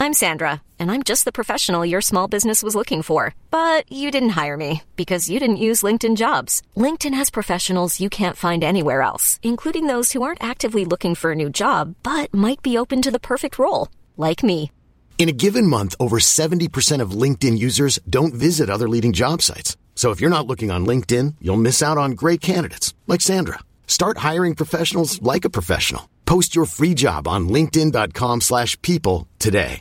I'm Sandra, and I'm just the professional your small business was looking for. But you didn't hire me because you didn't use LinkedIn Jobs. LinkedIn has professionals you can't find anywhere else, including those who aren't actively looking for a new job, but might be open to the perfect role, like me. In a given month, over 70% of LinkedIn users don't visit other leading job sites. So if you're not looking on LinkedIn, you'll miss out on great candidates like Sandra. Start hiring professionals like a professional. Post your free job on linkedin.com/people today.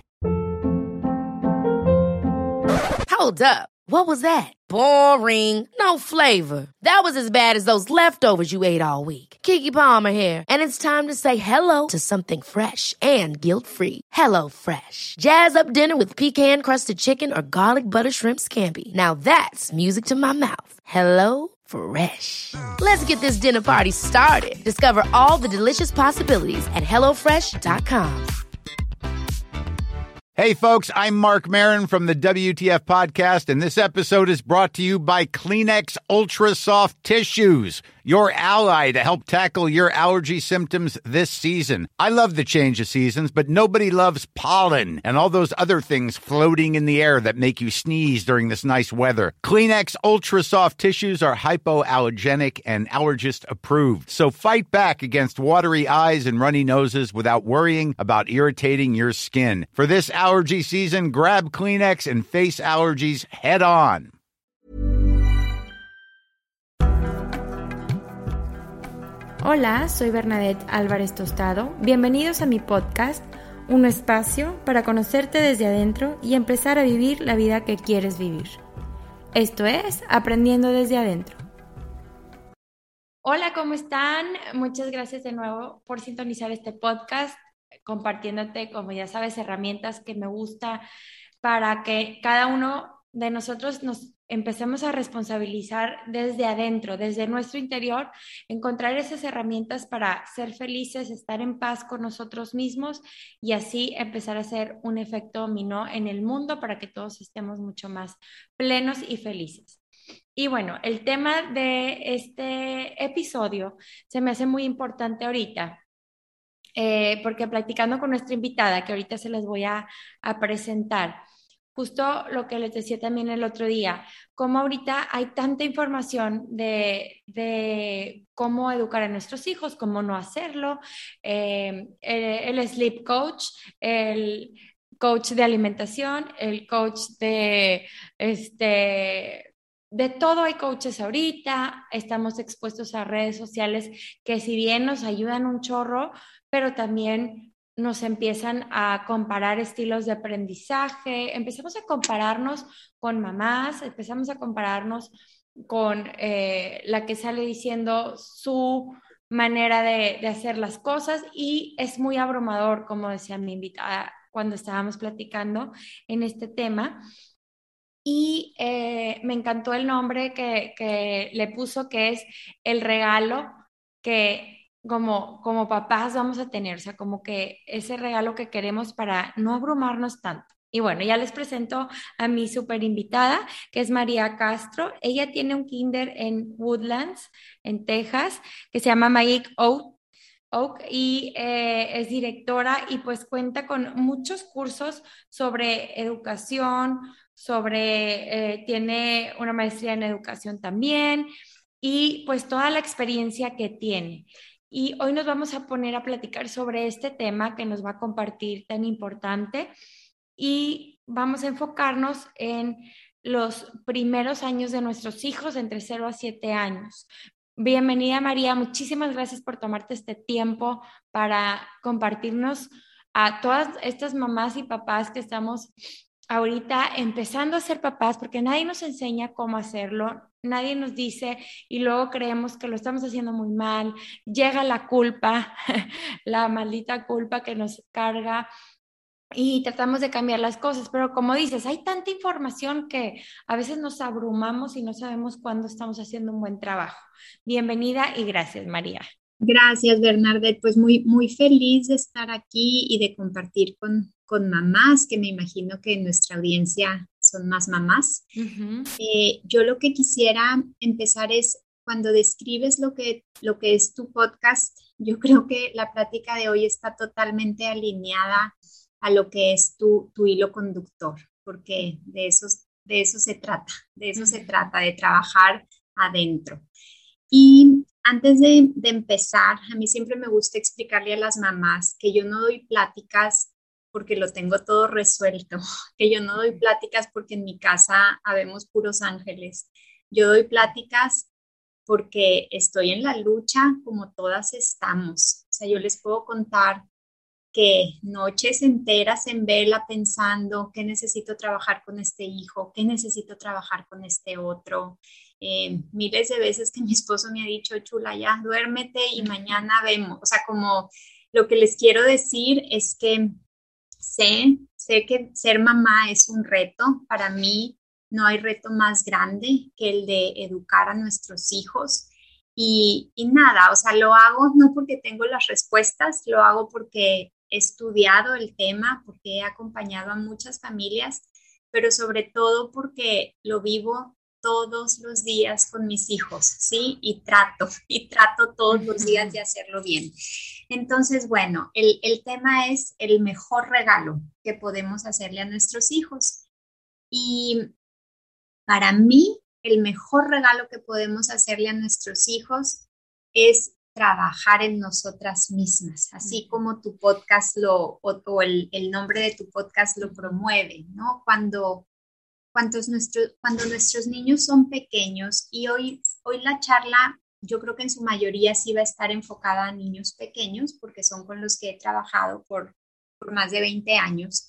Hold up. What was that? Boring. No flavor. That was as bad as those leftovers you ate all week. Keke Palmer here, and it's time to say hello to something fresh and guilt-free. Hello Fresh. Jazz up dinner with pecan-crusted chicken or garlic butter shrimp scampi. Now that's music to my mouth. Hello Fresh. Let's get this dinner party started. Discover all the delicious possibilities at hellofresh.com. Hey, folks, I'm Mark Maron from the WTF Podcast, and this episode is brought to you by Kleenex Ultra Soft Tissues, your ally to help tackle your allergy symptoms this season. I love the change of seasons, but nobody loves pollen and all those other things floating in the air that make you sneeze during this nice weather. Kleenex Ultra Soft Tissues are hypoallergenic and allergist approved, so fight back against watery eyes and runny noses without worrying about irritating your skin. For this allergy season, grab Kleenex and face allergies head on. Hola, soy Bernadette Álvarez Tostado. Bienvenidos a mi podcast, un espacio para conocerte desde adentro y empezar a vivir la vida que quieres vivir. Esto es Aprendiendo desde Adentro. Hola, ¿cómo están? Muchas gracias de nuevo por sintonizar este podcast, compartiéndote, como ya sabes, herramientas que me gusta para que cada uno de nosotros nos empecemos a responsabilizar desde adentro, desde nuestro interior, encontrar esas herramientas para ser felices, estar en paz con nosotros mismos y así empezar a hacer un efecto dominó en el mundo para que todos estemos mucho más plenos y felices. Y bueno, el tema de este episodio se me hace muy importante ahorita, porque platicando con nuestra invitada, que ahorita se las voy a presentar, justo lo que les decía también el otro día, como ahorita hay tanta información de cómo educar a nuestros hijos, cómo no hacerlo, el sleep coach, el coach de alimentación, el coach de todo hay coaches ahorita, estamos expuestos a redes sociales que si bien nos ayudan un chorro, pero también nos empiezan a comparar estilos de aprendizaje, empezamos a compararnos con mamás, empezamos a compararnos con la que sale diciendo su manera de hacer las cosas y es muy abrumador, como decía mi invitada cuando estábamos platicando en este tema. Y me encantó el nombre que le puso, que es el regalo que como papás vamos a tener, o sea, como que ese regalo que queremos para no abrumarnos tanto. Y bueno, ya les presento a mi súper invitada, que es María Castro. Ella tiene un kinder en Woodlands, en Texas, que se llama Magic Oak y es directora y pues cuenta con muchos cursos sobre educación, tiene una maestría en educación también y pues toda la experiencia que tiene. Y hoy nos vamos a poner a platicar sobre este tema que nos va a compartir tan importante y vamos a enfocarnos en los primeros años de nuestros hijos entre 0 a 7 años. Bienvenida María, muchísimas gracias por tomarte este tiempo para compartirnos a todas estas mamás y papás que estamos ahorita empezando a ser papás, porque nadie nos enseña cómo hacerlo, nadie nos dice y luego creemos que lo estamos haciendo muy mal, llega la culpa, la maldita culpa que nos carga y tratamos de cambiar las cosas, pero como dices, hay tanta información que a veces nos abrumamos y no sabemos cuándo estamos haciendo un buen trabajo. Bienvenida y gracias, María. Gracias, Bernadette. Pues muy feliz de estar aquí y de compartir con mamás, que me imagino que en nuestra audiencia son más mamás. Uh-huh. Yo lo que quisiera empezar es, cuando describes lo que es tu podcast, yo creo que la plática de hoy está totalmente alineada a lo que es tu hilo conductor, porque de eso se trata, de trabajar adentro. Y antes de empezar, a mí siempre me gusta explicarle a las mamás que yo no doy pláticas porque lo tengo todo resuelto, que yo no doy pláticas porque en mi casa habemos puros ángeles. Yo doy pláticas porque estoy en la lucha como todas estamos. O sea, yo les puedo contar que noches enteras en vela pensando que necesito trabajar con este hijo, que necesito trabajar con este otro. Miles de veces que mi esposo me ha dicho, chula, ya duérmete y mañana vemos. O sea, como lo que les quiero decir es que sé que ser mamá es un reto. Para mí no hay reto más grande que el de educar a nuestros hijos. Y nada, o sea, lo hago no porque tengo las respuestas, lo hago porque he estudiado el tema, porque he acompañado a muchas familias, pero sobre todo porque lo vivo todos los días con mis hijos, ¿sí? Y trato todos los días de hacerlo bien. Entonces, bueno, el tema es el mejor regalo que podemos hacerle a nuestros hijos. Y para mí, el mejor regalo que podemos hacerle a nuestros hijos es trabajar en nosotras mismas, así como tu podcast o el nombre de tu podcast lo promueve, ¿no? Cuando nuestros niños son pequeños, y hoy la charla, yo creo que en su mayoría sí va a estar enfocada a niños pequeños, porque son con los que he trabajado por más de 20 años.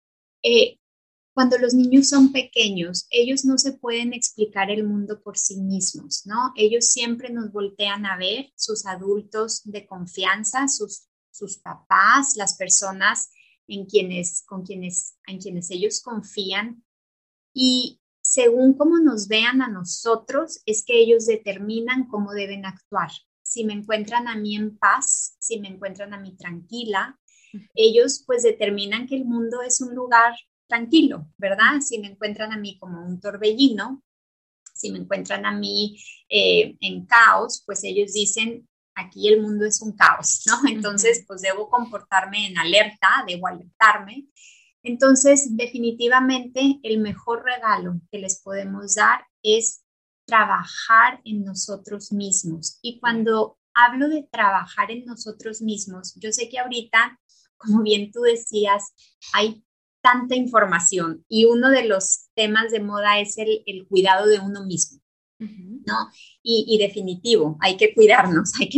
Cuando los niños son pequeños, ellos no se pueden explicar el mundo por sí mismos, ¿no? Ellos siempre nos voltean a ver, sus adultos de confianza, sus papás, las personas en quienes ellos confían. Y según cómo nos vean a nosotros, es que ellos determinan cómo deben actuar. Si me encuentran a mí en paz, si me encuentran a mí tranquila, ellos pues determinan que el mundo es un lugar tranquilo, ¿verdad? Si me encuentran a mí como un torbellino, si me encuentran a mí en caos, pues ellos dicen, aquí el mundo es un caos, ¿no? Entonces, pues debo comportarme en alerta, debo alertarme. Entonces, definitivamente, el mejor regalo que les podemos dar es trabajar en nosotros mismos. Y cuando hablo de trabajar en nosotros mismos, yo sé que ahorita, como bien tú decías, hay tanta información y uno de los temas de moda es el cuidado de uno mismo, ¿no? Y definitivo, hay que cuidarnos, hay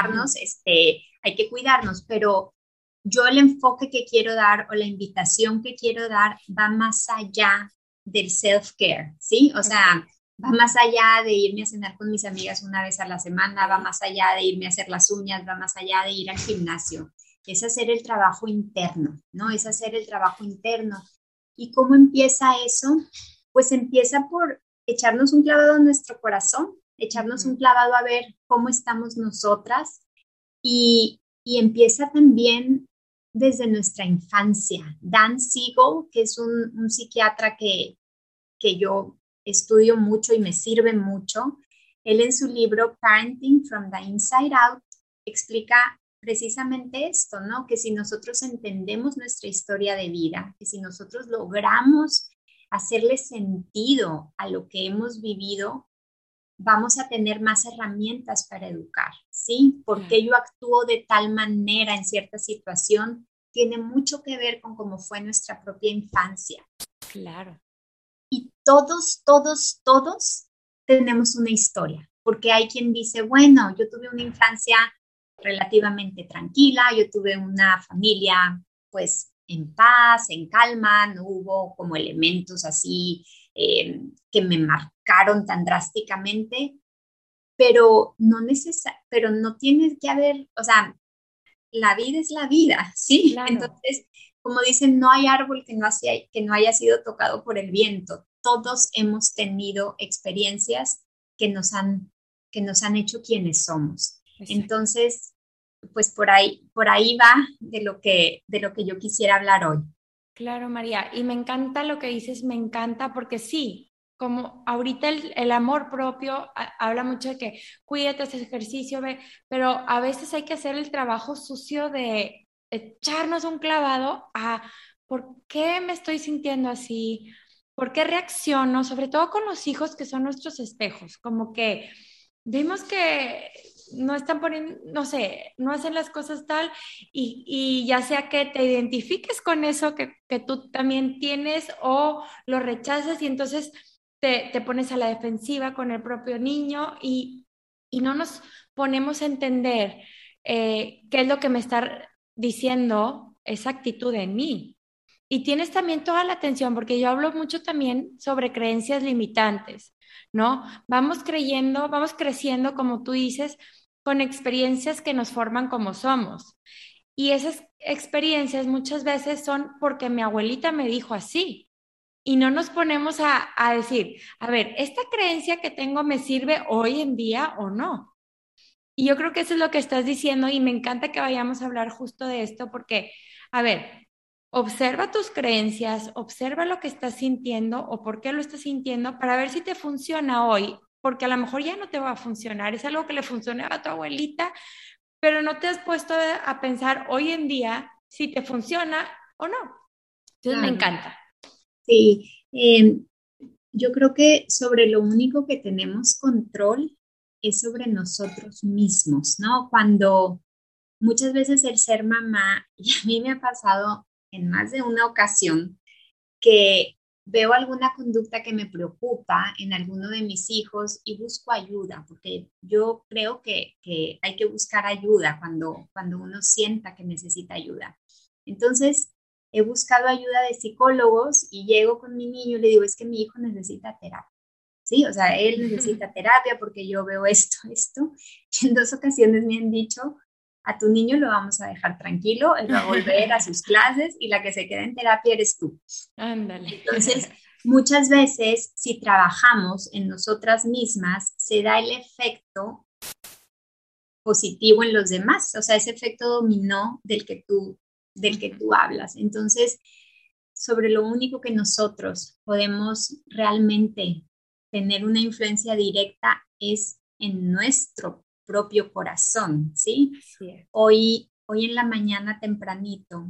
que cuidarnos, pero yo el enfoque que quiero dar o la invitación que quiero dar va más allá del self-care, ¿sí? O sea, va más allá de irme a cenar con mis amigas una vez a la semana, va más allá de irme a hacer las uñas, va más allá de ir al gimnasio. Es hacer el trabajo interno, ¿no? Es hacer el trabajo interno. ¿Y cómo empieza eso? Pues empieza por echarnos un clavado en nuestro corazón, echarnos un clavado a ver cómo estamos nosotras y empieza también desde nuestra infancia. Dan Siegel, que es un psiquiatra que yo estudio mucho y me sirve mucho, él en su libro Parenting from the Inside Out explica precisamente esto, ¿no? Que si nosotros entendemos nuestra historia de vida, que si nosotros logramos hacerle sentido a lo que hemos vivido, vamos a tener más herramientas para educar, ¿sí? Porque yo actúo de tal manera en cierta situación tiene mucho que ver con cómo fue nuestra propia infancia. Claro. Y todos tenemos una historia, porque hay quien dice, bueno, yo tuve una infancia relativamente tranquila, yo tuve una familia pues en paz, en calma, no hubo como elementos así que me marcaron tan drásticamente, pero no tiene que haber, o sea, la vida es la vida, ¿sí? Claro. Entonces, como dicen, no hay árbol que no haya sido tocado por el viento. Todos hemos tenido experiencias que nos han hecho quienes somos. Exacto. Entonces, pues por ahí va de lo que yo quisiera hablar hoy. Claro, María, y me encanta lo que dices, me encanta porque sí, como ahorita el amor propio habla mucho de que cuídate, haz ejercicio, pero a veces hay que hacer el trabajo sucio de echarnos un clavado a por qué me estoy sintiendo así, por qué reacciono, sobre todo con los hijos que son nuestros espejos, como que vemos que no están poniendo, no sé, no hacen las cosas tal y ya sea que te identifiques con eso que tú también tienes o lo rechazas y entonces te pones a la defensiva con el propio niño y no nos ponemos a entender qué es lo que me está diciendo esa actitud en mí. Y tienes también toda la atención, porque yo hablo mucho también sobre creencias limitantes, ¿no? Vamos creciendo, como tú dices, con experiencias que nos forman como somos. Y esas experiencias muchas veces son porque mi abuelita me dijo así. Y no nos ponemos a decir, a ver, ¿esta creencia que tengo me sirve hoy en día o no? Y yo creo que eso es lo que estás diciendo y me encanta que vayamos a hablar justo de esto porque, a ver, observa tus creencias, observa lo que estás sintiendo o por qué lo estás sintiendo para ver si te funciona hoy, porque a lo mejor ya no te va a funcionar, es algo que le funcionaba a tu abuelita, pero no te has puesto a pensar hoy en día si te funciona o no. Entonces me Claro, encanta. sí. Yo creo que sobre lo único que tenemos control es sobre nosotros mismos, ¿no? Cuando muchas veces el ser mamá, y a mí me ha pasado en más de una ocasión, que veo alguna conducta que me preocupa en alguno de mis hijos y busco ayuda, porque yo creo que hay que buscar ayuda cuando uno sienta que necesita ayuda. Entonces, he buscado ayuda de psicólogos y llego con mi niño y le digo, es que mi hijo necesita terapia. Sí, o sea, él necesita terapia porque yo veo esto, esto. Y en 2 ocasiones me han dicho, a tu niño lo vamos a dejar tranquilo, él va a volver a sus clases y la que se queda en terapia eres tú. Ándale. Entonces, muchas veces, si trabajamos en nosotras mismas, se da el efecto positivo en los demás, o sea, ese efecto dominó del que tú hablas. Entonces, sobre lo único que nosotros podemos realmente tener una influencia directa es en nuestro propio corazón, ¿sí? Así es. Hoy en la mañana tempranito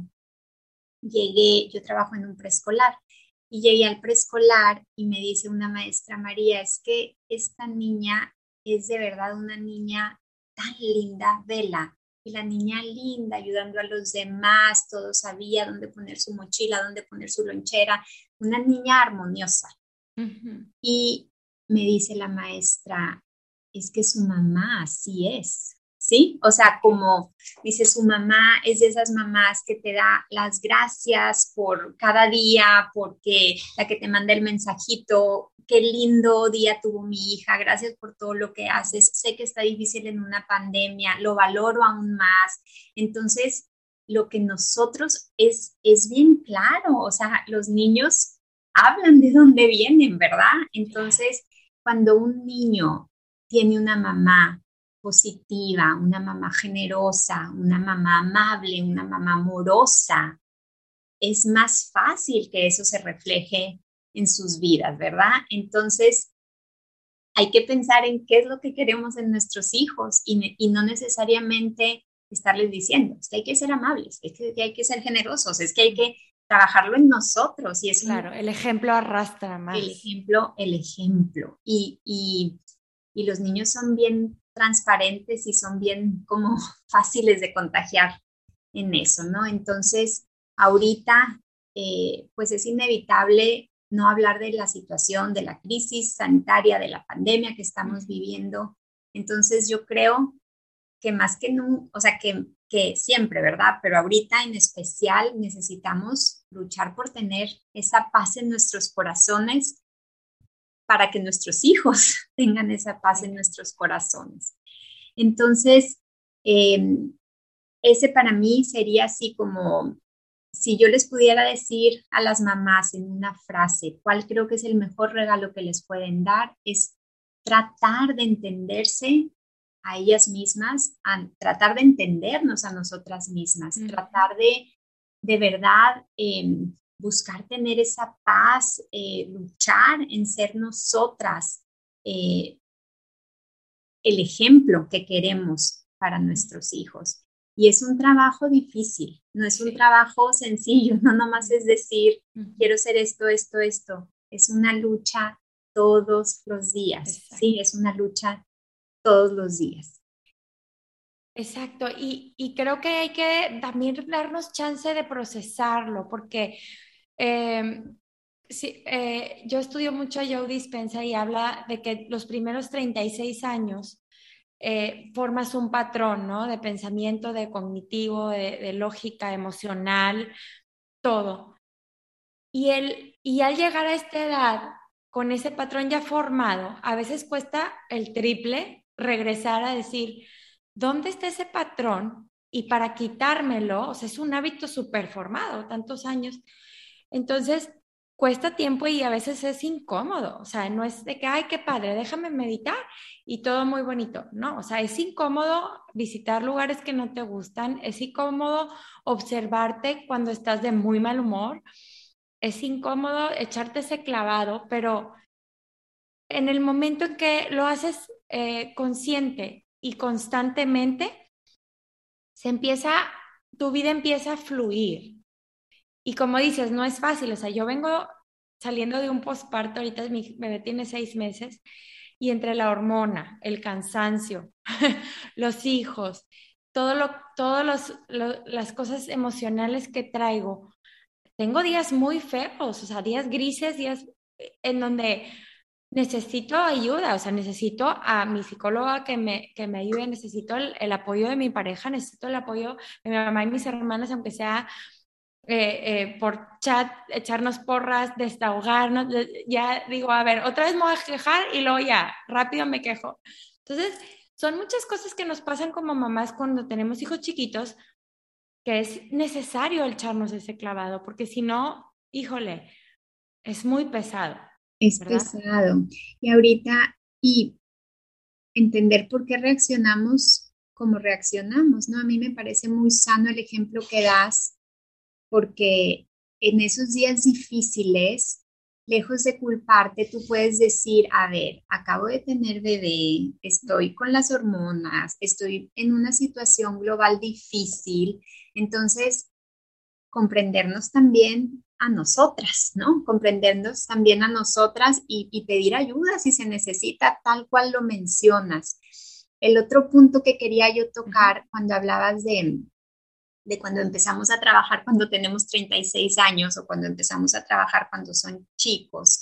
llegué, yo trabajo en un preescolar y llegué al preescolar y me dice una maestra, María, es que esta niña es de verdad una niña tan linda, vela. Y la niña linda, ayudando a los demás, todo sabía dónde poner su mochila, dónde poner su lonchera, una niña armoniosa. Ujú. Y me dice la maestra, es que su mamá así es, ¿sí? O sea, como dice, su mamá es de esas mamás que te da las gracias por cada día, porque la que te manda el mensajito, qué lindo día tuvo mi hija, gracias por todo lo que haces, sé que está difícil en una pandemia, lo valoro aún más. Entonces, lo que nosotros es bien claro, o sea, los niños hablan de dónde vienen, ¿verdad? Entonces, cuando un niño tiene una mamá positiva, una mamá generosa, una mamá amable, una mamá amorosa, es más fácil que eso se refleje en sus vidas, ¿verdad? Entonces, hay que pensar en qué es lo que queremos en nuestros hijos y no necesariamente estarles diciendo, es que hay que ser amables, es que hay que ser generosos, es que hay que trabajarlo en nosotros y eso Claro, el ejemplo arrastra el más. ejemplo, el ejemplo. Y los niños son bien transparentes y son bien como fáciles de contagiar en eso, ¿no? Entonces, ahorita, pues es inevitable no hablar de la situación, de la crisis sanitaria, de la pandemia que estamos viviendo. Entonces, yo creo que más que nunca, o sea, que siempre, ¿verdad? Pero ahorita en especial necesitamos luchar por tener esa paz en nuestros corazones para que nuestros hijos tengan esa paz en nuestros corazones. Entonces, eh, ese para mí sería así como, si yo les pudiera decir a las mamás en una frase, cuál creo que es el mejor regalo que les pueden dar, es tratar de entenderse a ellas mismas, a tratar de entendernos a nosotras mismas, tratar de verdad buscar tener esa paz, luchar en ser nosotras eh, el ejemplo que queremos para nuestros hijos. Y es un trabajo difícil, no es un trabajo sencillo, no nomás es decir, quiero ser esto, esto, esto. Es una lucha todos los días, Exacto. sí, es una lucha todos los días. Exacto, y creo que hay que también darnos chance de procesarlo, porque sí, yo estudio mucho a Joe Dispenza y habla de que los primeros 36 años formas un patrón, ¿no? De pensamiento, de cognitivo, de lógica, emocional, todo. Y al llegar a esta edad, con ese patrón ya formado, a veces cuesta el triple regresar a decir, ¿dónde está ese patrón? Y para quitármelo, o sea, es un hábito súper formado, tantos años. Entonces, cuesta tiempo y a veces es incómodo. O sea, no es de que, ay, qué padre, déjame meditar y todo muy bonito. No, o sea, es incómodo visitar lugares que no te gustan, es incómodo observarte cuando estás de muy mal humor, es incómodo echarte ese clavado, pero en el momento en que lo haces consciente y constantemente, se empieza, tu vida empieza a fluir. Y como dices, no es fácil. O sea, yo vengo saliendo de un posparto, ahorita mi bebé tiene 6 meses, y entre la hormona, el cansancio, los hijos, las cosas emocionales que traigo, tengo días muy feos, o sea, días grises, días en donde necesito ayuda, o sea, necesito a mi psicóloga que me ayude, necesito el apoyo de mi pareja, necesito el apoyo de mi mamá y mis hermanas, aunque sea por chat, echarnos porras, desahogarnos. Ya digo, a ver, otra vez me voy a quejar y luego ya, rápido me quejo. Entonces, son muchas cosas que nos pasan como mamás cuando tenemos hijos chiquitos, que es necesario echarnos ese clavado, porque si no, híjole, es muy pesado, Es ¿verdad? pesado. Y ahorita, y entender por qué reaccionamos como reaccionamos, ¿no? A mí me parece muy sano el ejemplo que das, porque en esos días difíciles, lejos de culparte, tú puedes decir, a ver, acabo de tener bebé, estoy con las hormonas, estoy en una situación global difícil, entonces comprendernos también a nosotras, ¿no? Comprendernos también a nosotras y pedir ayuda si se necesita, tal cual lo mencionas. El otro punto que quería yo tocar cuando hablabas de cuando empezamos a trabajar cuando tenemos 36 años o cuando empezamos a trabajar cuando son chicos,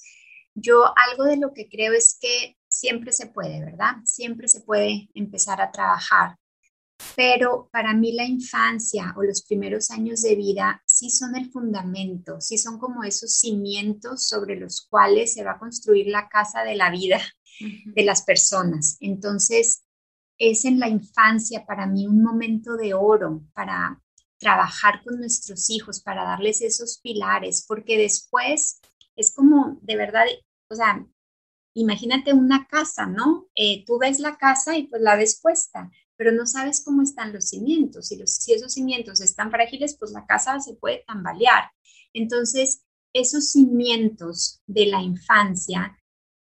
yo algo de lo que creo es que siempre se puede, ¿verdad? Siempre se puede empezar a trabajar, pero para mí la infancia o los primeros años de vida sí son el fundamento, sí son como esos cimientos sobre los cuales se va a construir la casa de la vida de las personas. Entonces, es en la infancia para mí un momento de oro para trabajar con nuestros hijos, para darles esos pilares, porque después es como de verdad, o sea, imagínate una casa, ¿no? Tú ves la casa y pues la ves puesta, pero no sabes cómo están los cimientos. Si esos cimientos están frágiles, pues la casa se puede tambalear. Entonces, esos cimientos de la infancia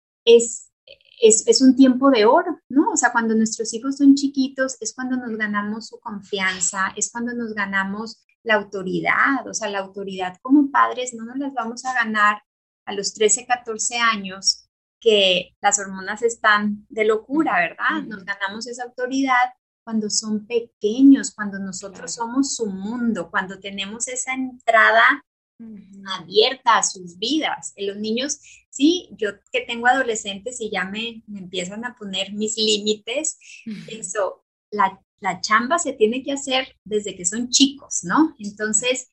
es, es un tiempo de oro, ¿no? O sea, cuando nuestros hijos son chiquitos es cuando nos ganamos su confianza, es cuando nos ganamos la autoridad. O sea, la autoridad como padres no nos las vamos a ganar a los 13, 14 años que las hormonas están de locura, ¿verdad? Nos ganamos esa autoridad cuando son pequeños, cuando nosotros somos su mundo, cuando tenemos esa entrada abierta a sus vidas. En los niños, sí, yo que tengo adolescentes y ya me empiezan a poner mis límites, eso, la chamba se tiene que hacer desde que son chicos, ¿no? Entonces,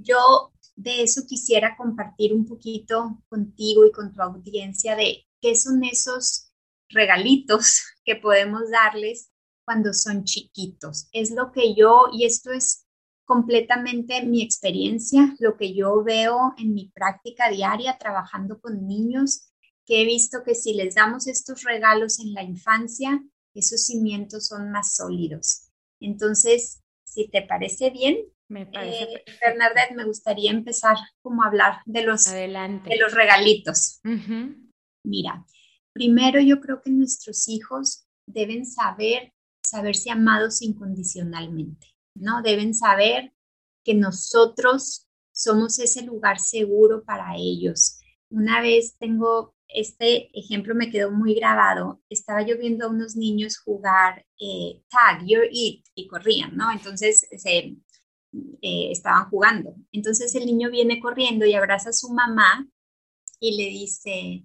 yo de eso quisiera compartir un poquito contigo y con tu audiencia de qué son esos regalitos que podemos darles cuando son chiquitos. Es lo que yo, y esto es completamente mi experiencia, lo que yo veo en mi práctica diaria trabajando con niños, que he visto que si les damos estos regalos en la infancia, esos cimientos son más sólidos. Entonces, si te parece bien, Me parece perfecto. Bernadette, me gustaría empezar como a hablar de Adelante. los regalitos. Uh-huh. Mira, primero yo creo que nuestros hijos deben saberse amados incondicionalmente. ¿no? Deben saber que nosotros somos ese lugar seguro para ellos. Una vez este ejemplo me quedó muy grabado. Estaba yo viendo a unos niños jugar tag, you're it, y corrían, ¿no? Entonces estaban jugando. Entonces el niño viene corriendo y abraza a su mamá y le dice,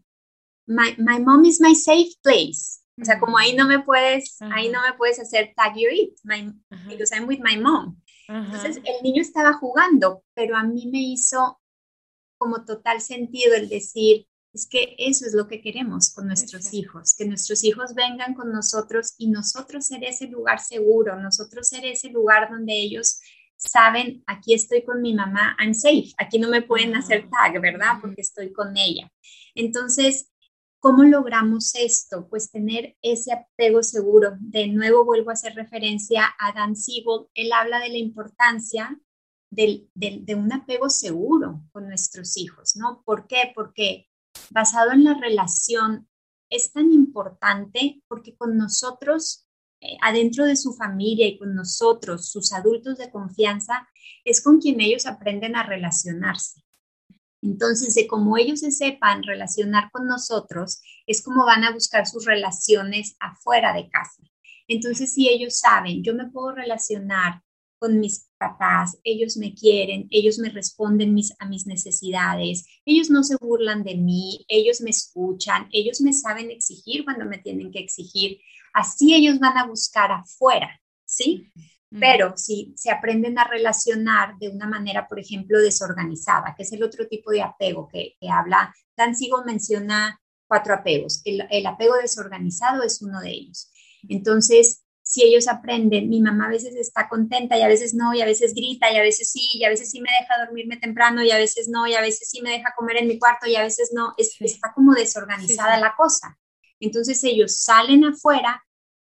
my mom is my safe place. O sea, como ahí no me puedes hacer tag, you're it, because I'm with my mom. Entonces el niño estaba jugando, pero a mí me hizo como total sentido el decir, es que eso es lo que queremos con nuestros hijos, que nuestros hijos vengan con nosotros y nosotros ser ese lugar seguro, nosotros ser ese lugar donde ellos saben, aquí estoy con mi mamá, I'm safe, aquí no me pueden hacer tag, ¿verdad? Porque estoy con ella. Entonces, ¿cómo logramos esto? Pues tener ese apego seguro. De nuevo vuelvo a hacer referencia a Dan Siegel. Él habla de la importancia de un apego seguro con nuestros hijos, ¿no? ¿Por qué? Porque basado en la relación es tan importante porque con nosotros, adentro de su familia y con nosotros, sus adultos de confianza, es con quien ellos aprenden a relacionarse. Entonces, de cómo ellos se sepan relacionar con nosotros, es como van a buscar sus relaciones afuera de casa. Entonces, si ellos saben, yo me puedo relacionar con mis papás, ellos me quieren, ellos me responden a mis necesidades, ellos no se burlan de mí, ellos me escuchan, ellos me saben exigir cuando me tienen que exigir, así ellos van a buscar afuera, ¿sí? Pero si se aprenden a relacionar de una manera, por ejemplo, desorganizada, que es el otro tipo de apego que habla, Dan Siegel menciona 4 apegos. El apego desorganizado es uno de ellos. Entonces, si ellos aprenden, mi mamá a veces está contenta y a veces no, y a veces grita, y a veces sí me deja dormirme temprano, y a veces no, y a veces sí me deja comer en mi cuarto, y a veces no, está como desorganizada la cosa. Entonces ellos salen afuera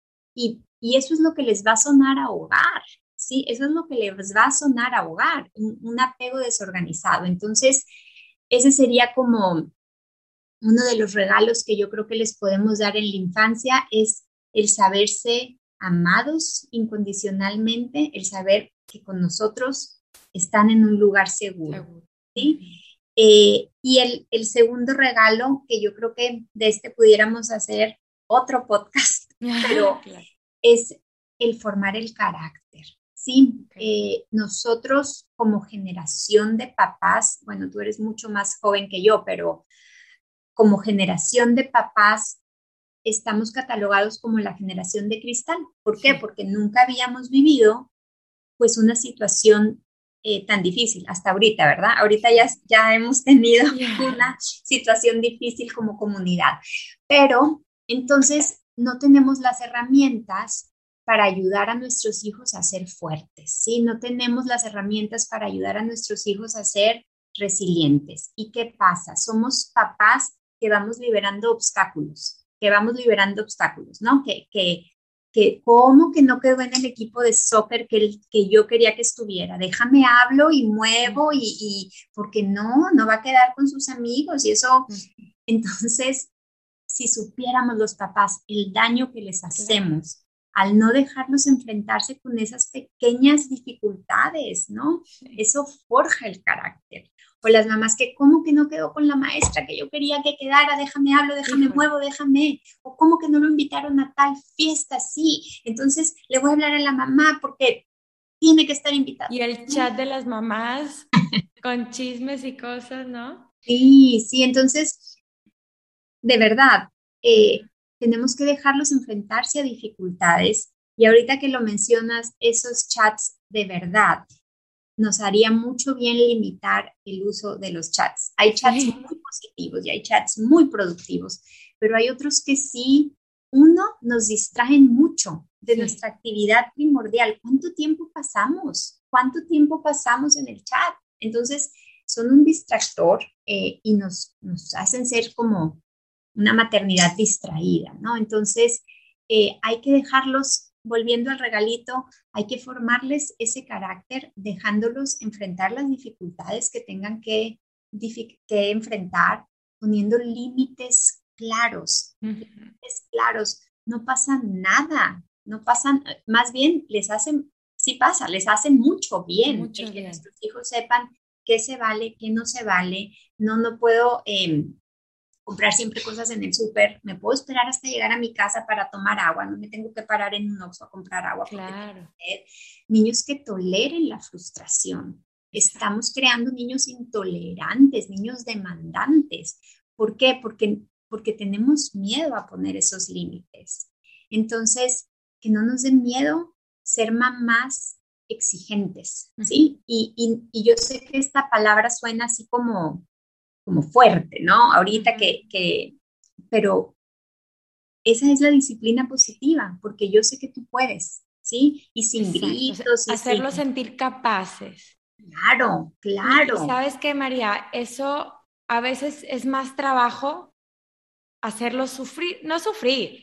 y eso es lo que les va a sonar a hogar, ¿sí? Eso es lo que les va a sonar a hogar, un apego desorganizado. Entonces, ese sería como uno de los regalos que yo creo que les podemos dar en la infancia, es el saberse amados incondicionalmente, el saber que con nosotros están en un lugar seguro, ¿sí? Y el segundo regalo, que yo creo que de este pudiéramos hacer otro podcast, pero claro, es el formar el carácter, ¿sí? Nosotros como generación de papás, bueno, tú eres mucho más joven que yo, pero como generación de papás estamos catalogados como la generación de cristal. ¿Por qué? Porque nunca habíamos vivido pues una situación tan difícil hasta ahorita, ¿verdad? Ahorita ya hemos tenido una situación difícil como comunidad, pero entonces no tenemos las herramientas para ayudar a nuestros hijos a ser fuertes, ¿sí? No tenemos las herramientas para ayudar a nuestros hijos a ser resilientes. ¿Y qué pasa? Somos papás que vamos liberando obstáculos, ¿no? Que ¿cómo que no quedó en el equipo de soccer que yo quería que estuviera? Déjame hablo y muevo y porque no va a quedar con sus amigos y eso. Entonces, si supiéramos los papás el daño que les hacemos al no dejarlos enfrentarse con esas pequeñas dificultades, ¿no? Eso forja el carácter. O las mamás que, ¿cómo que no quedó con la maestra que yo quería que quedara? Déjame hablo, déjame muevo, déjame. O ¿cómo que no lo invitaron a tal fiesta? Sí, entonces le voy a hablar a la mamá porque tiene que estar invitada. Y el chat de las mamás con chismes y cosas, ¿no? Sí, entonces, de verdad, tenemos que dejarlos enfrentarse a dificultades. Y ahorita que lo mencionas, esos chats de verdad, nos haría mucho bien limitar el uso de los chats. Hay chats muy positivos y hay chats muy productivos, pero hay otros que sí, nos distraen mucho de nuestra actividad primordial. ¿Cuánto tiempo pasamos? En el chat? Entonces, son un distractor y nos hacen ser como una maternidad distraída, ¿no? Entonces, hay que dejarlos. Volviendo al regalito, hay que formarles ese carácter, dejándolos enfrentar las dificultades que tengan que enfrentar, poniendo límites claros. No pasa nada, más bien les hacen sí pasa, les hace mucho bien Mucho el que bien. nuestros hijos sepan qué se vale, qué no se vale. No puedo comprar siempre cosas en el súper, me puedo esperar hasta llegar a mi casa para tomar agua, no me tengo que parar en un Oxxo a comprar agua porque tengo Claro. sed. Niños que toleren la frustración. Estamos creando niños intolerantes, niños demandantes. ¿Por qué? Porque tenemos miedo a poner esos límites. Entonces, que no nos den miedo ser mamás exigentes, ¿sí? Y yo sé que esta palabra suena así como fuerte, ¿no? Ahorita pero esa es la disciplina positiva, porque yo sé que tú puedes, ¿sí? Y sin Exacto. O sea, gritos y hacerlos sin... sentir capaces. Claro, Y claro. sabes qué, María, eso a veces es más trabajo hacerlos sufrir, no sufrir,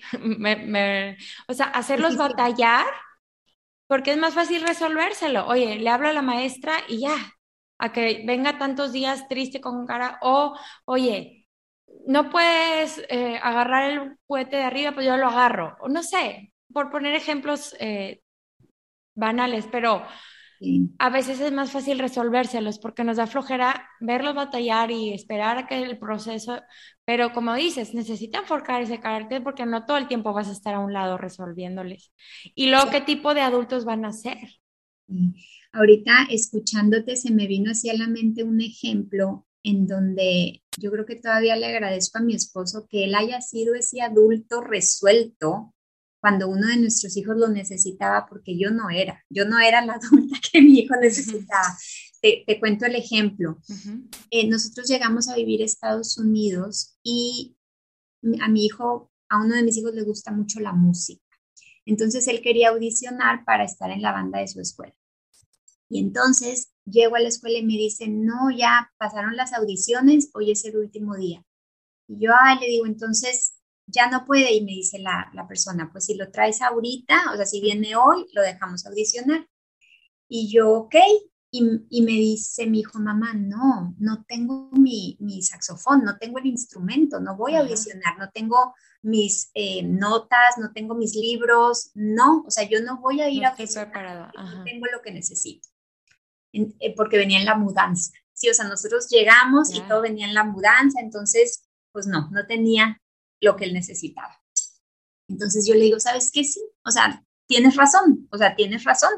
o sea, Sí, hacerlos sí, sí. batallar, porque es más fácil resolvérselo. Oye, le hablo a la maestra y ya, a que venga tantos días triste con cara, o oye, no puedes agarrar el juguete de arriba, pues yo lo agarro, o no sé, por poner ejemplos banales, pero Sí. a veces es más fácil resolvérselos porque nos da flojera verlos batallar y esperar a que el proceso, pero como dices, necesitan forjar ese carácter porque no todo el tiempo vas a estar a un lado resolviéndoles. Y luego, ¿qué tipo de adultos van a ser? Sí. Ahorita escuchándote se me vino hacia la mente un ejemplo en donde yo creo que todavía le agradezco a mi esposo que él haya sido ese adulto resuelto cuando uno de nuestros hijos lo necesitaba, porque yo no era la adulta que mi hijo necesitaba. Te cuento el ejemplo. Nosotros llegamos a vivir a Estados Unidos y a mi hijo, a uno de mis hijos le gusta mucho la música. Entonces él quería audicionar para estar en la banda de su escuela. Y entonces llego a la escuela y me dicen, no, ya pasaron las audiciones, hoy es el último día. Y yo, le digo, entonces ya no puede. Y me dice la persona, pues si lo traes ahorita, o sea, si viene hoy, lo dejamos audicionar. Y yo, ok. Y me dice mi hijo, mamá, no tengo mi saxofón, no tengo el instrumento, no voy a Ajá. audicionar, no tengo mis notas, no tengo mis libros, no, o sea, yo no voy a No ir a estoy audicionar preparada. porque no Ajá. tengo lo que necesito, porque venía en la mudanza. Sí, o sea, nosotros llegamos y todo Ya. venía en la mudanza, entonces, pues no tenía lo que él necesitaba. Entonces yo le digo, ¿sabes qué? Sí, o sea, tienes razón,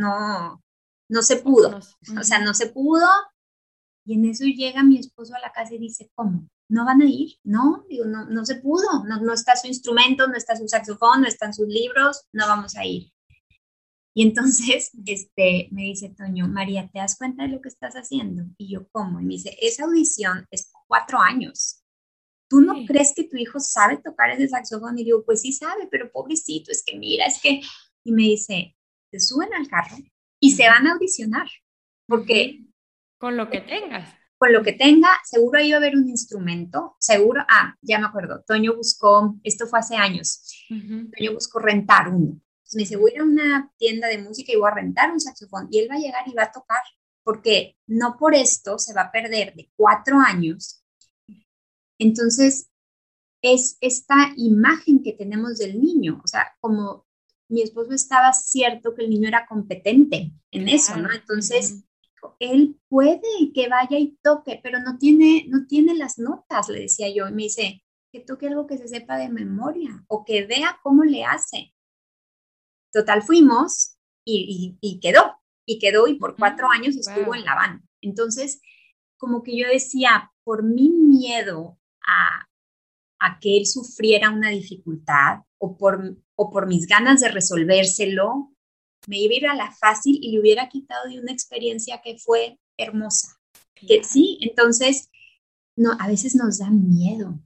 no se pudo, o sea, no se pudo. Y en eso llega mi esposo a la casa y dice, ¿cómo? ¿No van a ir? No, digo, no se pudo, no está su instrumento, no está su saxofón, no están sus libros, no vamos a ir. Y entonces me dice Toño, María, ¿te das cuenta de lo que estás haciendo? Y yo, ¿cómo? Y me dice, esa audición es 4 años. ¿Tú no Sí. crees que tu hijo sabe tocar ese saxofón? Y digo, pues sí sabe, pero pobrecito, es que mira, es que... Y me dice, se suben al carro y se van a audicionar, porque Con lo que tengas. con lo que tenga, seguro iba a haber un instrumento, seguro, ya me acuerdo, Toño buscó, esto fue hace años, Toño buscó rentar uno. Entonces me dice, voy a ir a una tienda de música y voy a rentar un saxofón, y él va a llegar y va a tocar, porque no por esto se va a perder de 4 años. Entonces, es esta imagen que tenemos del niño, o sea, como mi esposo estaba cierto que el niño era competente en eso, ¿no? Claro. Entonces, él puede que vaya y toque, pero no tiene las notas, le decía yo, y me dice, que toque algo que se sepa de memoria o que vea cómo le hace. Total, fuimos y quedó y por 4 años estuvo en Wow. la banda. Entonces, como que yo decía, por mi miedo a que él sufriera una dificultad o por mis ganas de resolvérselo, me iba a ir a la fácil y le hubiera quitado de una experiencia que fue hermosa. Que Claro. sí, entonces no, a veces nos da miedo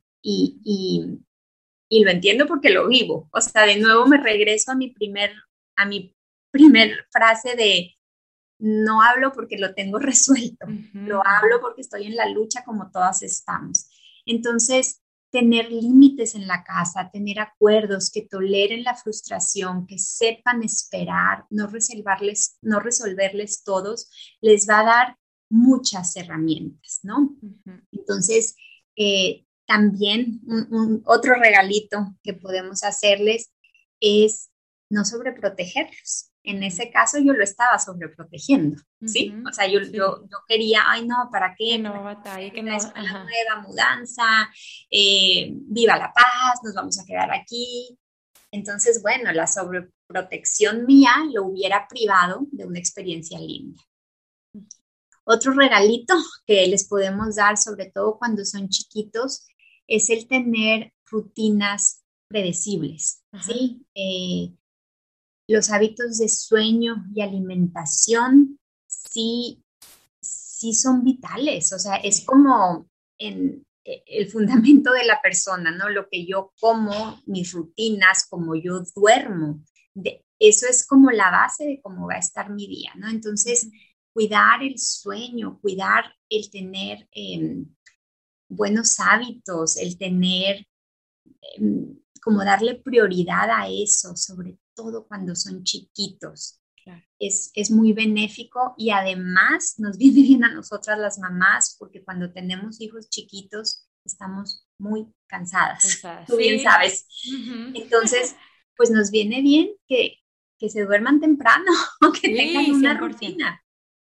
y lo entiendo porque lo vivo. O sea, de nuevo me regreso a mi primer frase de no hablo porque lo tengo resuelto, lo hablo porque estoy en la lucha como todas estamos. Entonces, tener límites en la casa, tener acuerdos que toleren la frustración, que sepan esperar, no resolverles todos, les va a dar muchas herramientas, ¿no? Entonces, también otro regalito que podemos hacerles es no sobreprotegerlos. En ese caso yo lo estaba sobreprotegiendo, ¿sí? O sea, yo quería, ay no, ¿para qué? Que no batalle, que no. Escuela nueva, mudanza, viva la paz, nos vamos a quedar aquí. Entonces, bueno, la sobreprotección mía lo hubiera privado de una experiencia linda. Otro regalito que les podemos dar, sobre todo cuando son chiquitos, es el tener rutinas predecibles, ¿sí? Los hábitos de sueño y alimentación sí son vitales, o sea, es como en el fundamento de la persona, ¿no? Lo que yo como, mis rutinas, como yo duermo, eso es como la base de cómo va a estar mi día, ¿no? Entonces, cuidar el sueño, cuidar el tener buenos hábitos, el tener, como darle prioridad a eso, sobre todo cuando son chiquitos. Claro. Es muy benéfico y además nos viene bien a nosotras las mamás, porque cuando tenemos hijos chiquitos estamos muy cansadas. Tú bien sabes. Entonces, pues nos viene bien que se duerman temprano, que tengan una 100%. Rutina.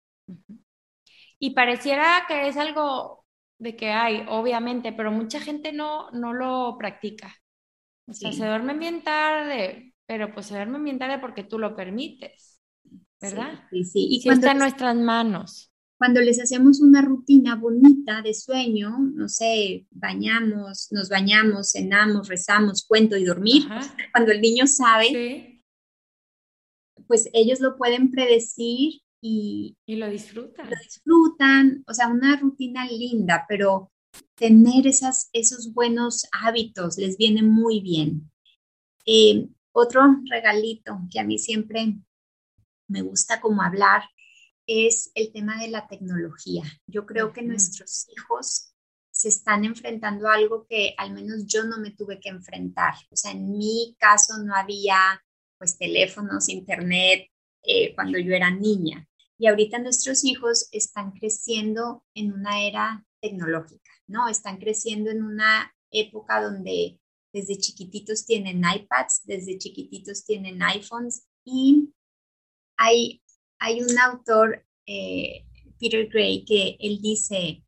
Y pareciera que es algo de que hay, obviamente, pero mucha gente no lo practica. O sea, se duermen bien tarde, pero pues se duermen bien tarde porque tú lo permites, ¿verdad? Sí. Y está en nuestras manos. Cuando les hacemos una rutina bonita de sueño, no sé, nos bañamos, cenamos, rezamos, cuento y dormir, cuando el niño sabe, pues ellos lo pueden predecir y lo disfrutan. O sea, una rutina linda, pero tener esos buenos hábitos les viene muy bien. Otro regalito que a mí siempre me gusta como hablar es el tema de la tecnología. Yo creo que nuestros hijos se están enfrentando a algo que al menos yo no me tuve que enfrentar. O sea, en mi caso no había pues teléfonos, internet, cuando yo era niña. Y ahorita nuestros hijos están creciendo en una era tecnológica, ¿no? Están creciendo en una época donde desde chiquititos tienen iPads, desde chiquititos tienen iPhones y hay un autor, Peter Gray, que él dice,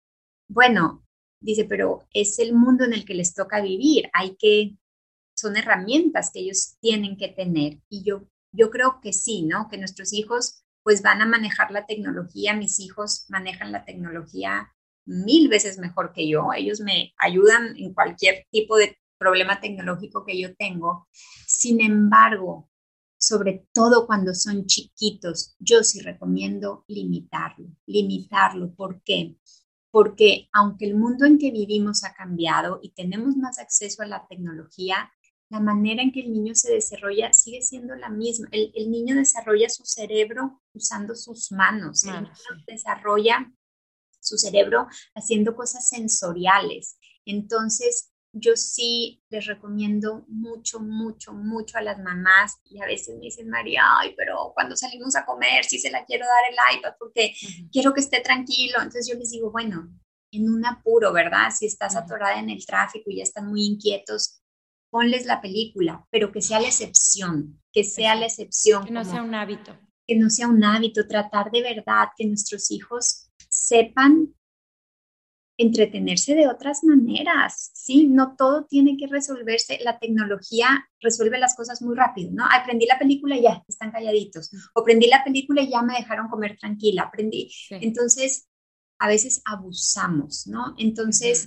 pero es el mundo en el que les toca vivir, son herramientas que ellos tienen que tener. Y yo creo que sí, ¿no? Que nuestros hijos pues van a manejar la tecnología. Mis hijos manejan la tecnología 1000 veces mejor que yo. Ellos me ayudan en cualquier tipo de problema tecnológico que yo tengo. Sin embargo, sobre todo cuando son chiquitos, yo sí recomiendo limitarlo. ¿Por qué? Porque aunque el mundo en que vivimos ha cambiado y tenemos más acceso a la tecnología, la manera en que el niño se desarrolla sigue siendo la misma. El niño desarrolla su cerebro usando sus manos. El niño desarrolla su cerebro haciendo cosas sensoriales. Entonces, yo sí les recomiendo mucho a las mamás, y a veces me dicen, María, pero cuando salimos a comer sí se la quiero dar el iPad porque quiero que esté tranquilo. Entonces yo les digo, bueno, en un apuro, ¿verdad? Si estás atorada en el tráfico y ya están muy inquietos, ponles la película, pero que sea la excepción, Que no sea un hábito. Que no sea un hábito, tratar de verdad que nuestros hijos sepan entretenerse de otras maneras, ¿sí? No todo tiene que resolverse. La tecnología resuelve las cosas muy rápido, ¿no? Aprendí la película y ya, están calladitos. O aprendí la película y ya me dejaron comer tranquila. Sí. Entonces, a veces abusamos, ¿no? Entonces,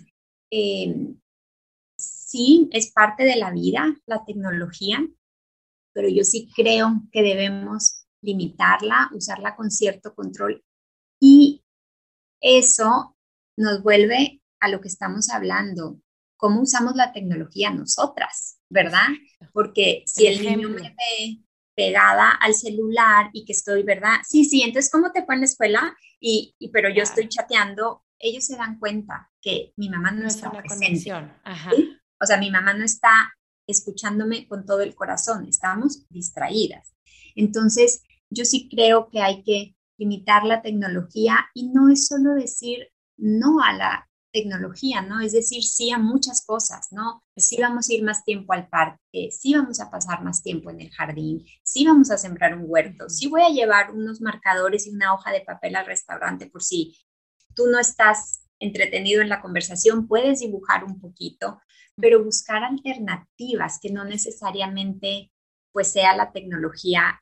sí, es parte de la vida, la tecnología, pero yo sí creo que debemos limitarla, usarla con cierto control, y eso nos vuelve a lo que estamos hablando, cómo usamos la tecnología nosotras, ¿verdad? Porque si el niño me ve pegada al celular y que estoy, ¿verdad? Sí, entonces, ¿cómo te fue en la escuela? Pero yo estoy chateando, ellos se dan cuenta que mi mamá no está presente. ¿Sí? O sea, mi mamá no está escuchándome con todo el corazón, estamos distraídas. Entonces, yo sí creo que hay que limitar la tecnología, y no es solo decir no a tecnología, ¿no? Es decir, sí a muchas cosas, ¿no? Sí vamos a ir más tiempo al parque, sí vamos a pasar más tiempo en el jardín, sí vamos a sembrar un huerto, sí voy a llevar unos marcadores y una hoja de papel al restaurante por si tú no estás entretenido en la conversación, puedes dibujar un poquito, pero buscar alternativas que no necesariamente pues sea la tecnología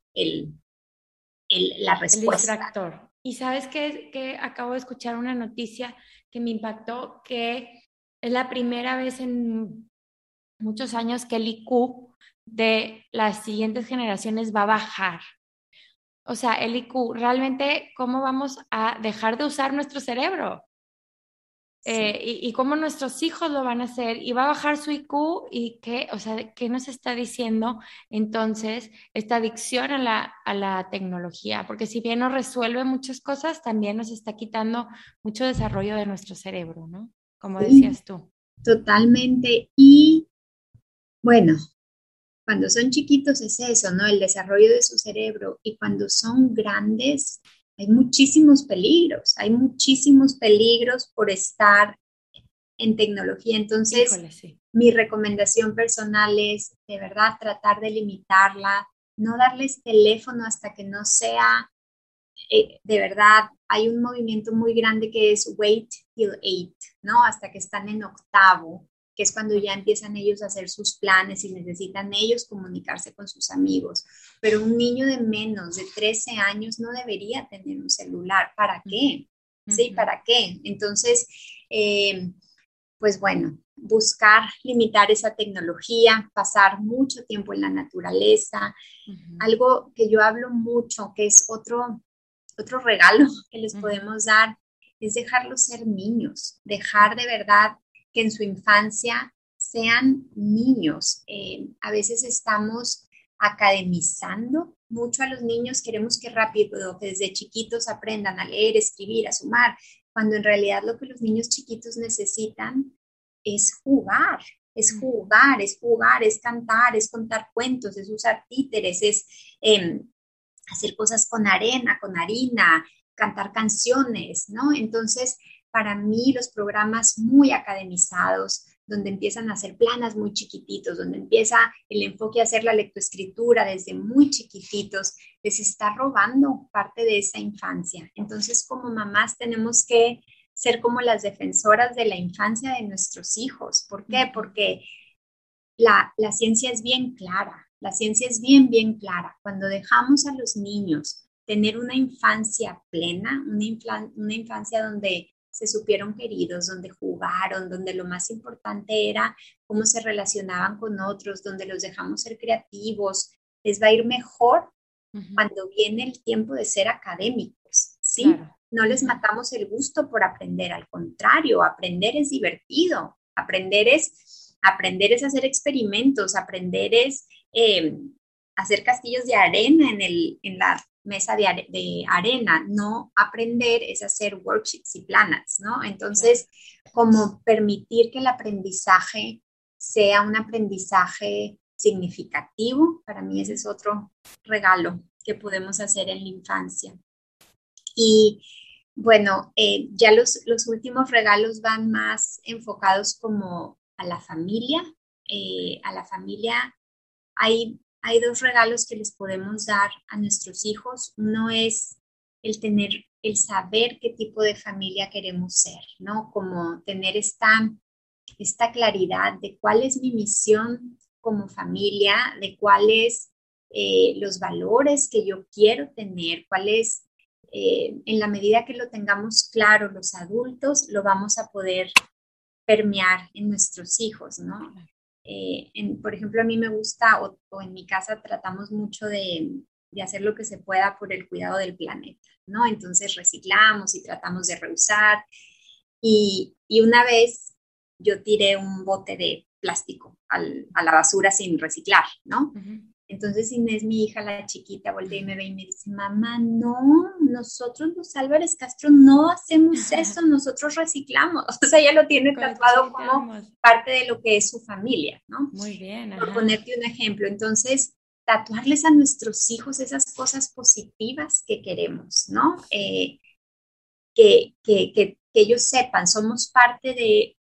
la respuesta. El distractor. Y sabes que acabo de escuchar una noticia que me impactó, que es la primera vez en muchos años que el IQ de las siguientes generaciones va a bajar. O sea, el IQ, realmente, ¿cómo vamos a dejar de usar nuestro cerebro? Sí. Y cómo nuestros hijos lo van a hacer, y va a bajar su IQ, y qué, o sea, qué nos está diciendo entonces esta adicción a la tecnología, porque si bien nos resuelve muchas cosas, también nos está quitando mucho desarrollo de nuestro cerebro, ¿no? Como decías tú. Totalmente. Y bueno, cuando son chiquitos es eso, ¿no? El desarrollo de su cerebro. Y cuando son grandes, hay muchísimos peligros por estar en tecnología. Entonces, Híjole, sí. Mi recomendación personal es de verdad tratar de limitarla, no darles teléfono hasta que no sea, de verdad, hay un movimiento muy grande que es wait till 8, ¿no? Hasta que están en octavo, que es cuando ya empiezan ellos a hacer sus planes y necesitan ellos comunicarse con sus amigos. Pero un niño de menos de 13 años no debería tener un celular. ¿Para qué? ¿Sí? ¿Para qué? Entonces, pues bueno, buscar limitar esa tecnología, pasar mucho tiempo en la naturaleza. Algo que yo hablo mucho, que es otro regalo que les podemos dar, es dejarlos ser niños, dejar de verdad que en su infancia sean niños. A veces estamos academizando mucho a los niños, queremos que rápido, que desde chiquitos aprendan a leer, escribir, a sumar, cuando en realidad lo que los niños chiquitos necesitan es jugar, es cantar, es contar cuentos, es usar títeres, es hacer cosas con arena, con harina, cantar canciones, ¿no? Entonces, para mí los programas muy academizados, donde empiezan a hacer planas muy chiquititos, donde empieza el enfoque a hacer la lectoescritura desde muy chiquititos, les está robando parte de esa infancia. Entonces, como mamás tenemos que ser como las defensoras de la infancia de nuestros hijos. ¿Por qué? Porque la ciencia es bien clara, la ciencia es bien clara. Cuando dejamos a los niños tener una infancia plena, una infancia donde se supieron queridos, donde jugaron, donde lo más importante era cómo se relacionaban con otros, donde los dejamos ser creativos, les va a ir mejor cuando viene el tiempo de ser académicos, ¿sí? Claro. No les matamos el gusto por aprender, al contrario, aprender es divertido, aprender es hacer experimentos, aprender es hacer castillos de arena en la mesa de arena, no aprender es hacer worksheets y planas, ¿no? Entonces, como permitir que el aprendizaje sea un aprendizaje significativo, para mí ese es otro regalo que podemos hacer en la infancia. Y bueno, ya los últimos regalos van más enfocados como a la familia. A la familia hay 2 regalos que les podemos dar a nuestros hijos. Uno es el saber qué tipo de familia queremos ser, ¿no? Como tener esta claridad de cuál es mi misión como familia, de cuáles los valores que yo quiero tener, cuáles, en la medida que lo tengamos claro los adultos, lo vamos a poder permear en nuestros hijos, ¿no? Por ejemplo, a mí me gusta, o en mi casa tratamos mucho de hacer lo que se pueda por el cuidado del planeta, ¿no? Entonces reciclamos y tratamos de reusar. Y una vez yo tiré un bote de plástico a la basura sin reciclar, ¿no? Entonces Inés, mi hija, la chiquita, voltea y me ve y me dice, mamá, no, nosotros los Álvarez Castro no hacemos eso, nosotros reciclamos. O sea, ella lo tiene tatuado como parte de lo que es su familia, ¿no? Muy bien. Por ponerte un ejemplo. Entonces, tatuarles a nuestros hijos esas cosas positivas que queremos, ¿no? Que que ellos sepan, somos parte de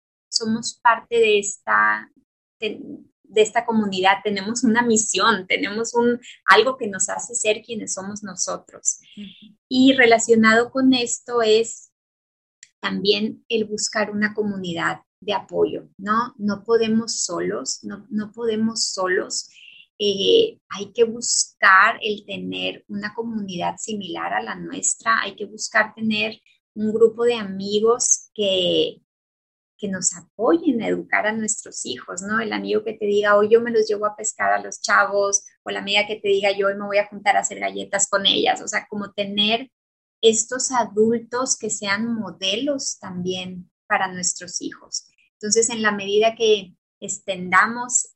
esta comunidad, tenemos una misión, tenemos algo que nos hace ser quienes somos nosotros. Y relacionado con esto es también el buscar una comunidad de apoyo, ¿no? No podemos solos, no podemos solos. Hay que buscar el tener una comunidad similar a la nuestra, hay que buscar tener un grupo de amigos que nos apoyen a educar a nuestros hijos, ¿no? El amigo que te diga, hoy yo me los llevo a pescar a los chavos, o la amiga que te diga, yo hoy me voy a juntar a hacer galletas con ellas, o sea, como tener estos adultos que sean modelos también para nuestros hijos. Entonces, en la medida que extendamos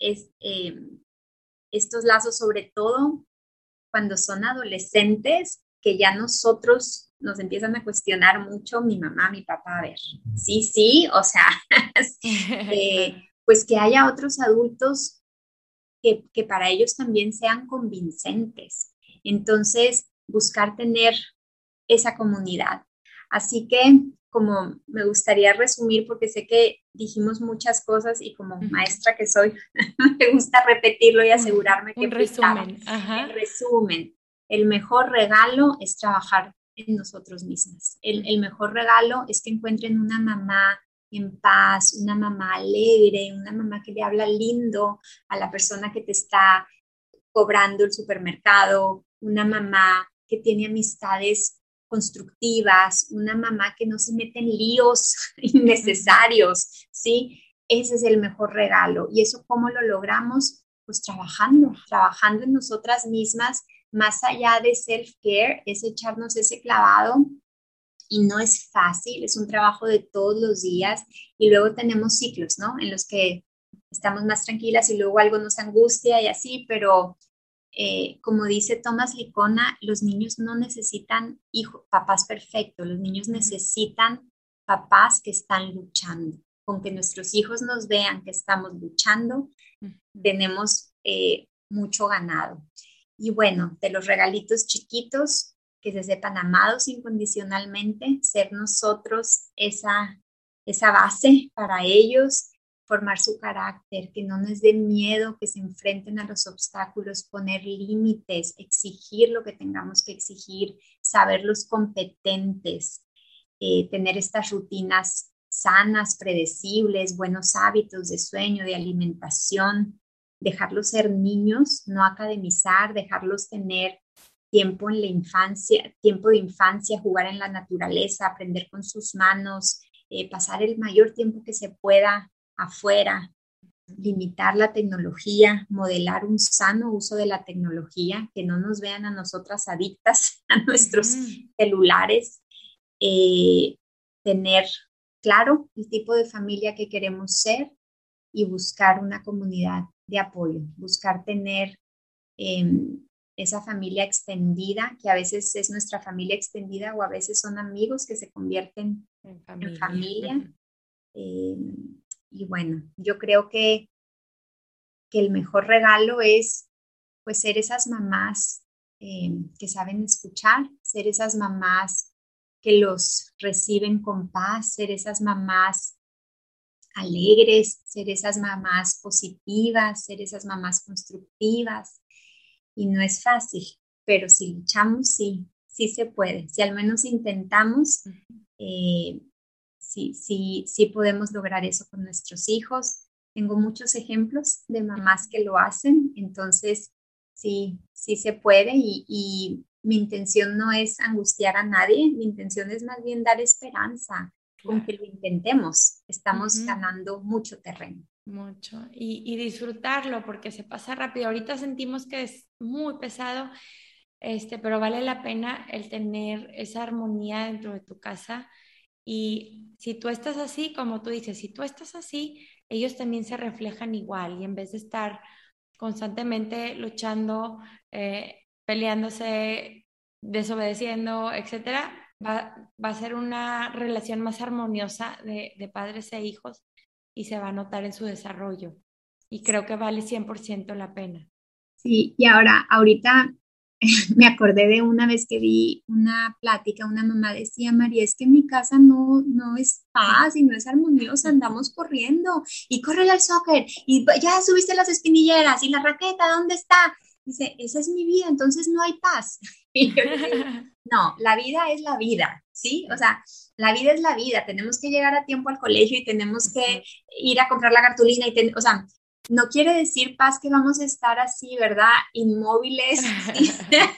estos lazos, sobre todo cuando son adolescentes, que ya nosotros nos empiezan a cuestionar mucho, mi mamá, mi papá, a ver, sí, o sea, pues que haya otros adultos que para ellos también sean convincentes. Entonces, buscar tener esa comunidad. Así que, como me gustaría resumir, porque sé que dijimos muchas cosas y como maestra que soy, me gusta repetirlo y asegurarme que un resumen. En resumen, el mejor regalo es trabajar en nosotros mismas. El mejor regalo es que encuentren una mamá en paz, una mamá alegre, una mamá que le habla lindo a la persona que te está cobrando el supermercado, una mamá que tiene amistades constructivas, una mamá que no se mete en líos innecesarios, ¿sí? Ese es el mejor regalo. ¿Y eso cómo lo logramos? Pues trabajando en nosotras mismas, más allá de self-care, es echarnos ese clavado y no es fácil, es un trabajo de todos los días y luego tenemos ciclos, ¿no? En los que estamos más tranquilas y luego algo nos angustia y así, pero como dice Thomas Licona, los niños no necesitan papás perfectos, los niños necesitan papás que están luchando. Con que nuestros hijos nos vean que estamos luchando, tenemos mucho ganado. Y bueno, de los regalitos chiquitos, que se sepan amados incondicionalmente, ser nosotros esa base para ellos, formar su carácter, que no nos den miedo, que se enfrenten a los obstáculos, poner límites, exigir lo que tengamos que exigir, saberlos competentes, tener estas rutinas sanas, predecibles, buenos hábitos de sueño, de alimentación, dejarlos ser niños, no academizar, dejarlos tener tiempo en la infancia, tiempo de infancia, jugar en la naturaleza, aprender con sus manos, pasar el mayor tiempo que se pueda afuera, limitar la tecnología, modelar un sano uso de la tecnología, que no nos vean a nosotras adictas a nuestros celulares, tener claro el tipo de familia que queremos ser y buscar una comunidad de apoyo, buscar tener esa familia extendida, que a veces es nuestra familia extendida o a veces son amigos que se convierten en familia. Y bueno, yo creo que el mejor regalo es pues ser esas mamás que saben escuchar, ser esas mamás que los reciben con paz, ser esas mamás alegres, ser esas mamás positivas, ser esas mamás constructivas. Y no es fácil, pero si luchamos, sí se puede. Si al menos intentamos, sí podemos lograr eso con nuestros hijos. Tengo muchos ejemplos de mamás que lo hacen, entonces sí se puede y mi intención no es angustiar a nadie, mi intención es más bien dar esperanza. Con que lo intentemos, estamos ganando mucho terreno. Mucho. Y disfrutarlo porque se pasa rápido. Ahorita sentimos que es muy pesado, pero vale la pena el tener esa armonía dentro de tu casa. Y si tú estás así, como tú dices, si tú estás así, ellos también se reflejan igual. Y en vez de estar constantemente luchando, peleándose, desobedeciendo, etcétera, va a ser una relación más armoniosa de padres e hijos y se va a notar en su desarrollo. Y creo que vale 100% la pena. Sí, y ahorita me acordé de una vez que vi una plática, una mamá decía, María, es que mi casa no es paz y no es armoniosa, andamos corriendo y córrele al soccer y ya subiste las espinilleras y la raqueta, ¿dónde está? Dice, esa es mi vida, entonces no hay paz. Y yo digo, no, la vida es la vida, ¿sí? O sea, la vida es la vida, tenemos que llegar a tiempo al colegio y tenemos que ir a comprar la cartulina o sea, no quiere decir, Paz, que vamos a estar así, ¿verdad? Inmóviles, ¿sí?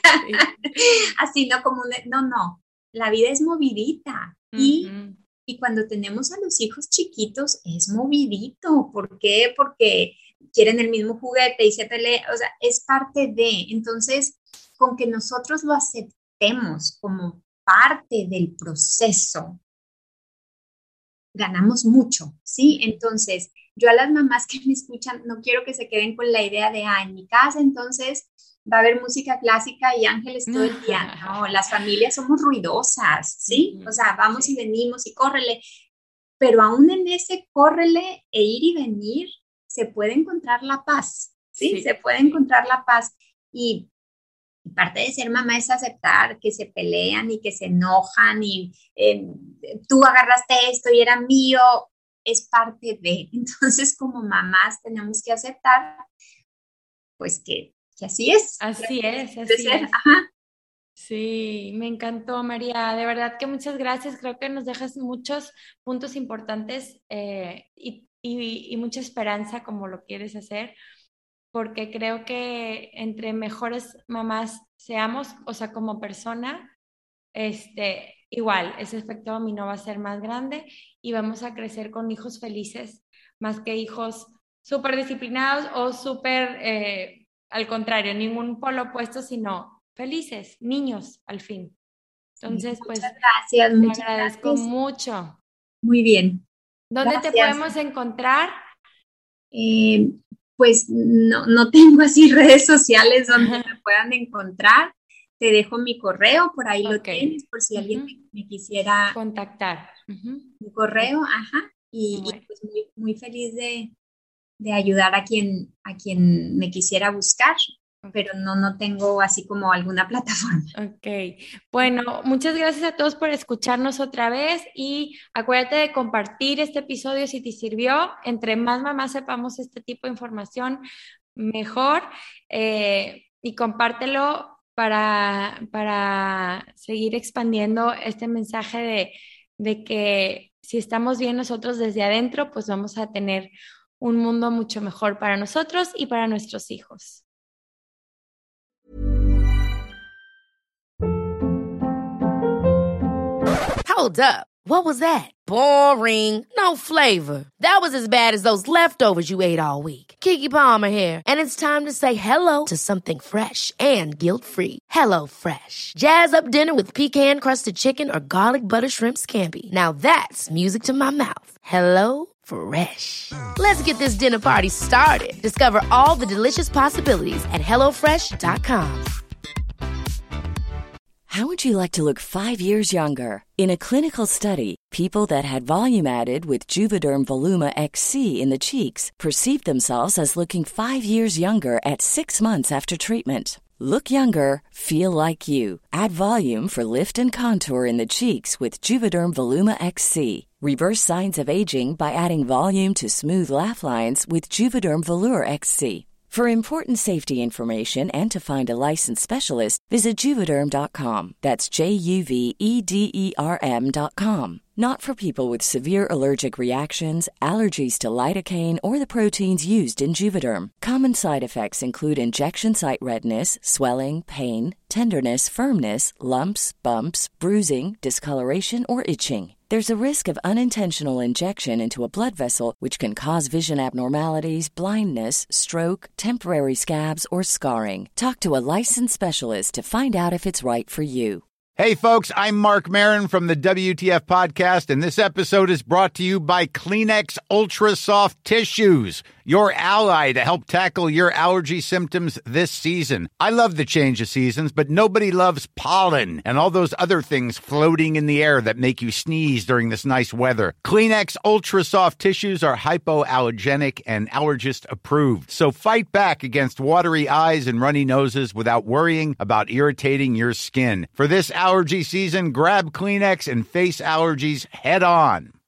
Así, no como no, la vida es movidita y cuando tenemos a los hijos chiquitos es movidito. ¿Por qué? Porque quieren el mismo juguete y se pelean, o sea, es parte de, entonces, con que nosotros lo aceptemos como parte del proceso, ganamos mucho, ¿sí? Entonces, yo a las mamás que me escuchan, no quiero que se queden con la idea de, en mi casa entonces va a haber música clásica y ángeles todo el día. No, las familias somos ruidosas, ¿sí? O sea, vamos y venimos y córrele, pero aún en ese córrele e ir y venir, se puede encontrar la paz, ¿sí? Se puede encontrar la paz y parte de ser mamá es aceptar que se pelean y que se enojan y tú agarraste esto y era mío, es parte de. Entonces, como mamás tenemos que aceptar, pues que así es. Así es. Ajá. Sí, me encantó, María. De verdad que muchas gracias. Creo que nos dejas muchos puntos importantes y mucha esperanza como lo quieres hacer, porque creo que entre mejores mamás seamos, o sea, como persona, igual, ese efecto dominó va a ser más grande y vamos a crecer con hijos felices, más que hijos súper disciplinados o súper, al contrario, ningún polo opuesto, sino felices, niños, al fin. Entonces, muchas gracias, te agradezco mucho. Muy bien. ¿Dónde te podemos encontrar? Pues no tengo así redes sociales donde me puedan encontrar. Te dejo mi correo, por ahí lo tienes, por si alguien me quisiera contactar. Mi correo, y pues muy feliz de ayudar a quien me quisiera buscar, pero no tengo así como alguna plataforma. Ok, bueno, muchas gracias a todos por escucharnos otra vez y acuérdate de compartir este episodio si te sirvió. Entre más mamás sepamos este tipo de información, mejor, y compártelo para seguir expandiendo este mensaje de que si estamos bien nosotros desde adentro, pues vamos a tener un mundo mucho mejor para nosotros y para nuestros hijos. Hold up. What was that? Boring. No flavor. That was as bad as those leftovers you ate all week. Keke Palmer here, and it's time to say hello to something fresh and guilt-free. HelloFresh. Jazz up dinner with pecan-crusted chicken or garlic butter shrimp scampi. Now that's music to my mouth. HelloFresh. Let's get this dinner party started. Discover all the delicious possibilities at HelloFresh.com. How would you like to look 5 years younger? In a clinical study, people that had volume added with Juvederm Voluma XC in the cheeks perceived themselves as looking 5 years younger at 6 months after treatment. Look younger, feel like you. Add volume for lift and contour in the cheeks with Juvederm Voluma XC. Reverse signs of aging by adding volume to smooth laugh lines with Juvederm Volure XC. For important safety information and to find a licensed specialist, visit Juvederm.com. That's JUVEDERM.com. Not for people with severe allergic reactions, allergies to lidocaine, or the proteins used in Juvederm. Common side effects include injection site redness, swelling, pain, tenderness, firmness, lumps, bumps, bruising, discoloration, or itching. There's a risk of unintentional injection into a blood vessel, which can cause vision abnormalities, blindness, stroke, temporary scabs, or scarring. Talk to a licensed specialist to find out if it's right for you. Hey, folks, I'm Mark Maron from the WTF Podcast, and this episode is brought to you by Kleenex Ultra Soft Tissues, your ally to help tackle your allergy symptoms this season. I love the change of seasons, but nobody loves pollen and all those other things floating in the air that make you sneeze during this nice weather. Kleenex Ultra Soft Tissues are hypoallergenic and allergist approved. So fight back against watery eyes and runny noses without worrying about irritating your skin. For this allergy season, grab Kleenex and face allergies head on.